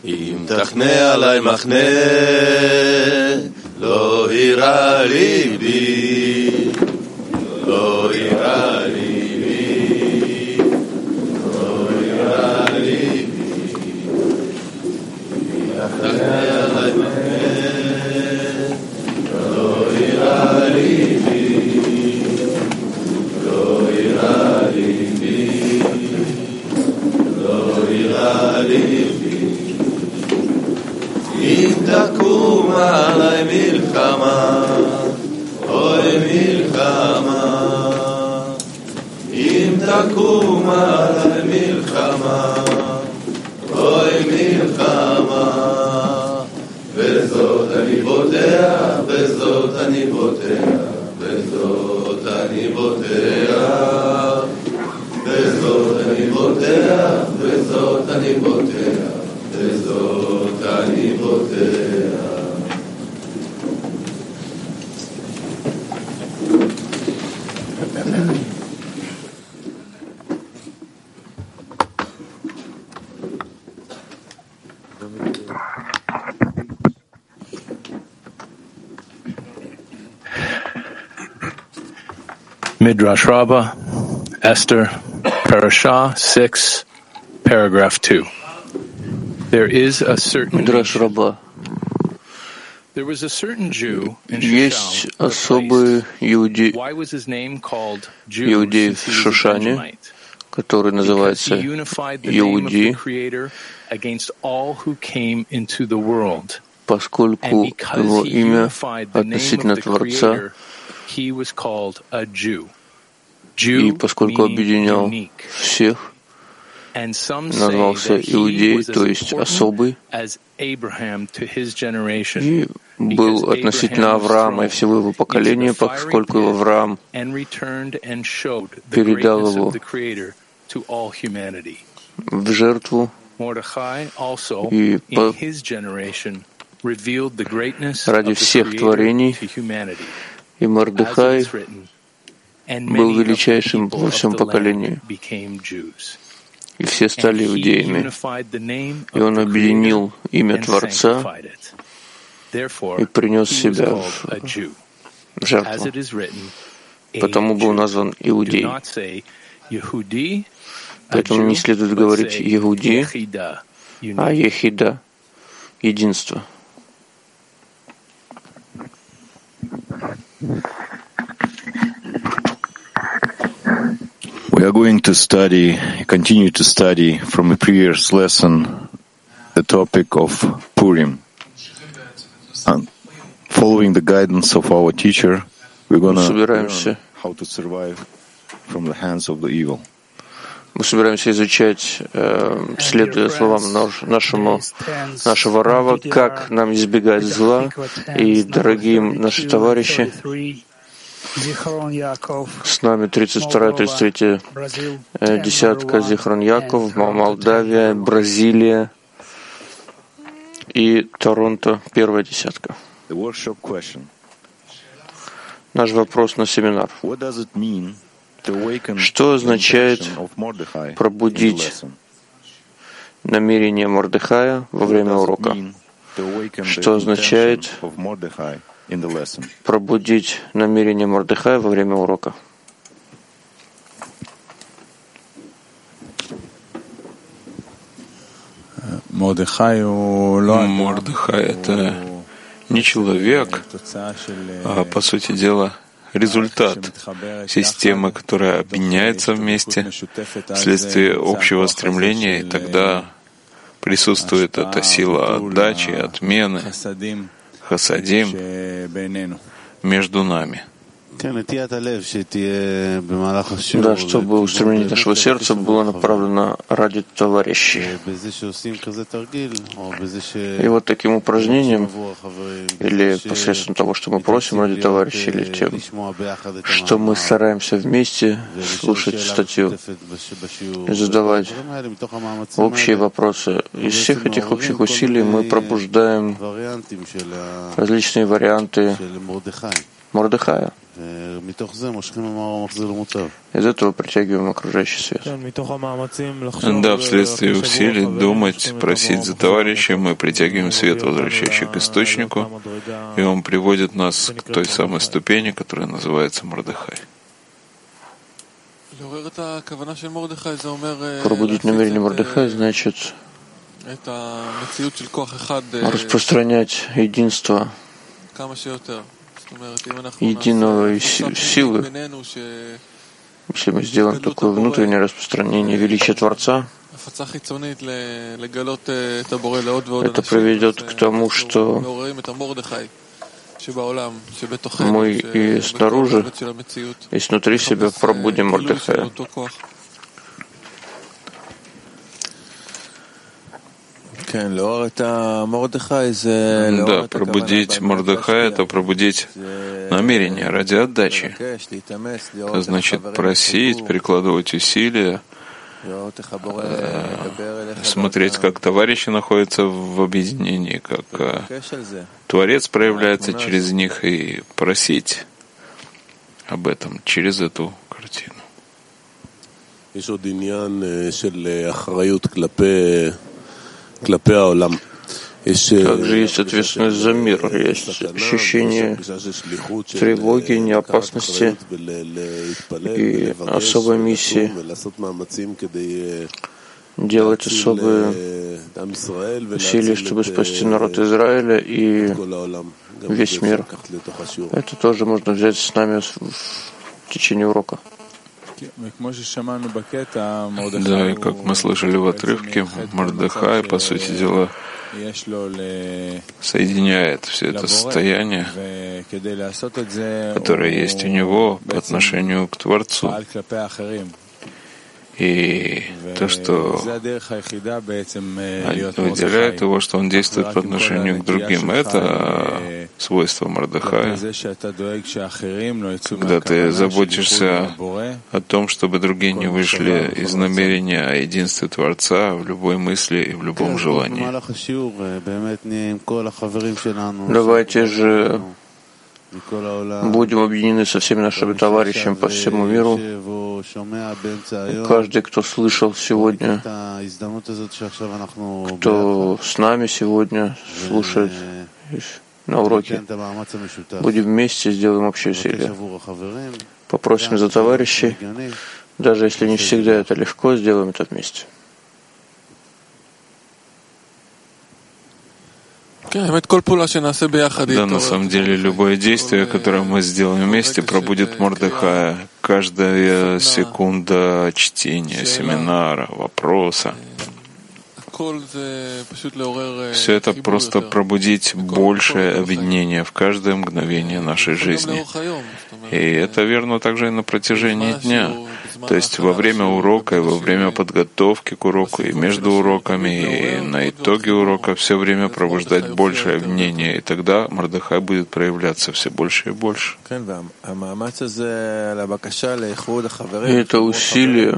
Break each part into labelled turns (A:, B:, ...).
A: אם תחנה עלי מחנה, לא יירא ליבי, לא יירא ליבי, לא יירא ליבי. אם תחנה עלי מחנה, לא יירא ליבי, לא יירא ליבי, לא יירא ליבי. אם תקום עלי מלחמה, אוי מלחמה, אם תקום עלי מלחמה, אוי מלחמה, בזאת אני בוטח, בזאת אני בוטח, בזאת אני בוטח, בזאת אני בוטח, בזאת אני בוטח, בזאת אני בוטח.
B: Midrash Rabbah, Esther, Parashah 6, paragraph 2. There is a certain There was a certain Jew in
C: Есть особый иудей в Шушане, который называется Иуди, поскольку его имя относительно Творца, и поскольку объединял всех, назвался Иудей, то есть особый, и был относительно Авраама и всего его поколения, поскольку Авраам передал его в жертву, и ради всех творений, и Мордехай был величайшим во всем поколении. И все стали иудеями. И он объединил имя Творца и принес себя в жертву. Потому был назван Иудей. Поэтому не следует говорить Иуди, а Ехида — единство.
D: We are going to continue to study from a previous lesson, the topic of Purim. And following the guidance of our teacher, we're going to learn how to survive from the hands of the evil.
C: Мы собираемся изучать, следуя словам нашего Рава, как нам избегать зла. И, дорогие наши товарищи, с нами 32-33 десятка, Зихрон Яков, Молдавия, Бразилия и Торонто, первая десятка. Наш вопрос на семинар. Что означает пробудить намерение Мордехая во время урока? Что означает пробудить намерение Мордехая во время урока?
D: Мордехай — это не человек, а, по сути дела, результат системы, которая объединяется вместе вследствие общего стремления, и тогда присутствует эта сила отдачи, отмены, хасадим между нами.
C: Да, чтобы устремление нашего сердца было направлено ради товарищей. И вот таким упражнением, или посредством того, что мы просим ради товарищей, или тем, что мы стараемся вместе слушать статью и задавать общие вопросы. Из всех этих общих усилий мы пробуждаем различные варианты Мордехая. Из этого притягиваем окружающий свет.
E: Да, вследствие усилий думать, просить за товарища, мы притягиваем свет, возвращающий к источнику, и он приводит нас к той самой ступени, которая называется Мордехай.
C: Пробудить намерение Мордехая значит распространять единство единого силы. Если мы сделаем такое внутреннее распространение величия Творца, это приведет к тому, что мы и снаружи, и снутри себя пробудим Мордехая.
E: Да, пробудить Мордехая — это пробудить намерение ради отдачи. Это значит просить, прикладывать усилия, смотреть, как товарищи находятся в объединении, как Творец проявляется через них, и просить об этом через эту картину.
C: Также есть ответственность за мир, есть ощущение тревоги, неопасности и особой миссии делать особые усилия, чтобы спасти народ Израиля и весь мир. Это тоже можно взять с нами в течение урока.
E: Да, и как мы слышали в отрывке, Мордехай, по сути дела, соединяет все это состояние, которое есть у него по отношению к Творцу. И то, что выделяет его, что он действует по отношению к другим, это свойство Мордехая. Когда ты заботишься о том, чтобы другие не вышли из намерения о единстве Творца в любой мысли и в любом желании.
C: Давайте же будем объединены со всеми нашими товарищами по всему миру. Каждый, кто слышал сегодня, кто с нами сегодня слушает на уроке, будем вместе, сделаем общее усилие. Попросим за товарищей, даже если не всегда это легко, сделаем это вместе.
E: Да, на самом деле, любое действие, которое мы сделаем вместе, пробудит Мордехая. Каждая секунда чтения, семинара, вопроса. Все это просто пробудить большее объединение в каждое мгновение нашей жизни. И это верно также и на протяжении дня. То есть во время урока, и во время подготовки к уроку, и между уроками, и на итоге урока все время пробуждать большее объединение. И тогда Мордехай будет проявляться все больше и больше.
C: И это усилие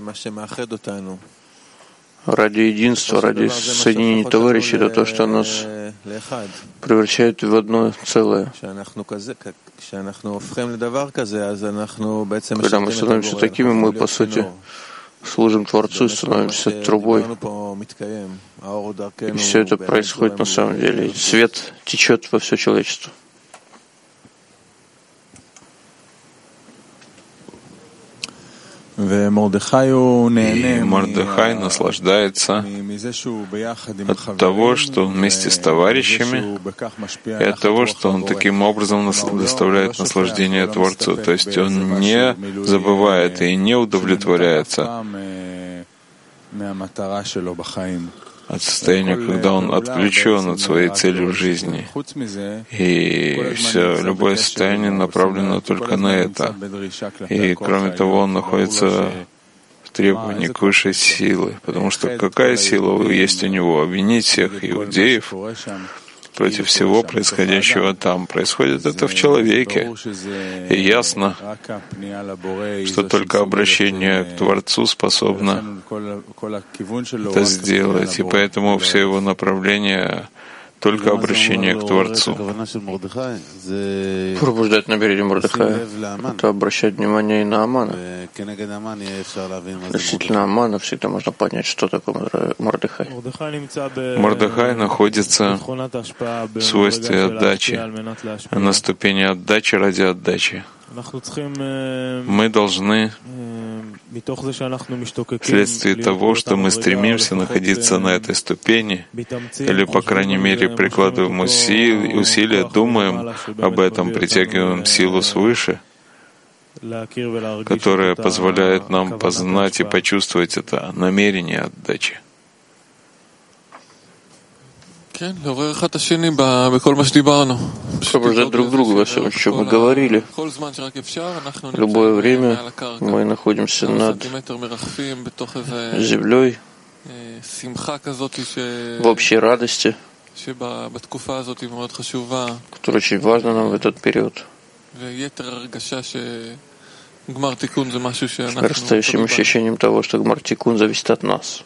C: ради единства, ради соединения товарищей, это то, что нас превращает в одно целое. Когда мы становимся такими, мы, по сути, служим Творцу и становимся трубой. И все это происходит на самом деле. И свет течет во все человечество.
E: И Мордехай наслаждается от того, что он вместе с товарищами, и от того, что он таким образом доставляет наслаждение Творцу. То есть он не забывает и не удовлетворяется от состояния, когда он отключен от своей цели в жизни. И все, любое состояние направлено только на это. И кроме того, он находится в требовании к высшей силы. Потому что какая сила есть у него? Обвинить всех иудеев против всего происходящего там. Происходит это в человеке. И ясно, что только обращение к Творцу способно это сделать. И поэтому все его направления только обращение к Творцу.
C: Пробуждать намерение Мордехая — это обращать внимание и на Амана. Относительно Амана всегда можно понять, что такое Мордехай.
E: Мордехай находится в свойстве отдачи, на ступени отдачи ради отдачи. Мы должны, вследствие того, что мы стремимся находиться на этой ступени, или, по крайней мере, прикладываем усилия, думаем об этом, притягиваем силу свыше, которая позволяет нам познать и почувствовать это намерение отдачи.
C: Пробуждать друг друга во всем, о чем мы говорили. В любое время мы находимся над землей в общей радости, которая очень важна нам в этот период. С нарастающим ощущением того, что Гмар Тикун зависит от нас.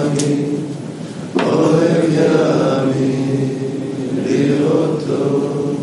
A: Lirato